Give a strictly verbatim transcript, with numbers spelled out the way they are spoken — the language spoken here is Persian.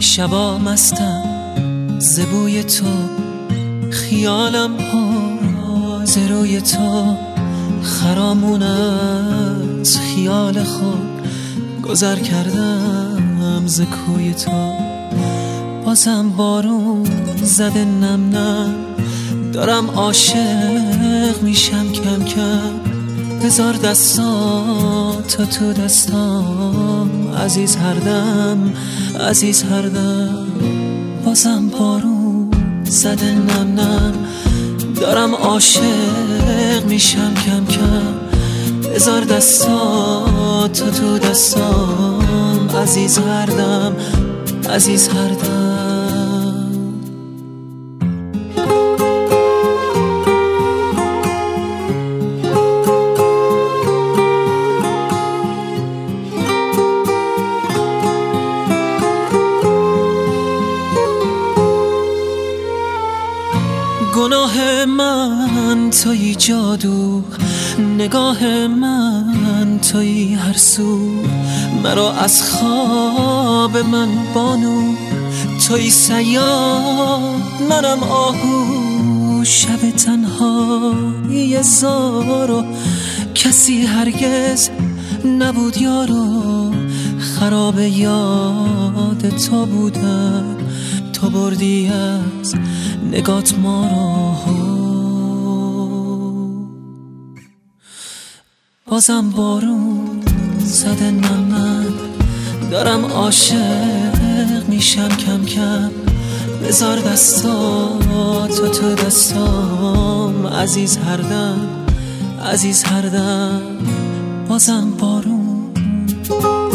شبا مستم ز بوی تو، خیالم پر ز روی تو، خرامون از خیال خود گذر کردم ز کوی تو. بازم بارون زده نم نم، دارم عاشق میشم کم کم. بذار دستاتو تو دستام عزیز هر دم، عزیز هر دم. بازم بارون زده نم نم، دارم عاشق میشم کم کم. بذار دستاتو تو دستام عزیز هر دم، عزیز هر دم. گناه من تویی جادو، نگاه من تویی هر سو. مرا از خواب من بانو، تویی صیاد منم آهو. شب تنهایی زارو، کسی هرگز نبود یارو. خراب یاد تو بودم، تو بردی از نگات ما رو. بازم بارون زده نم نم، دارم عاشق میشم کم کم. بذار دستاتو تو دستام عزیز هر دم، عزیز هر دم. بازم بارون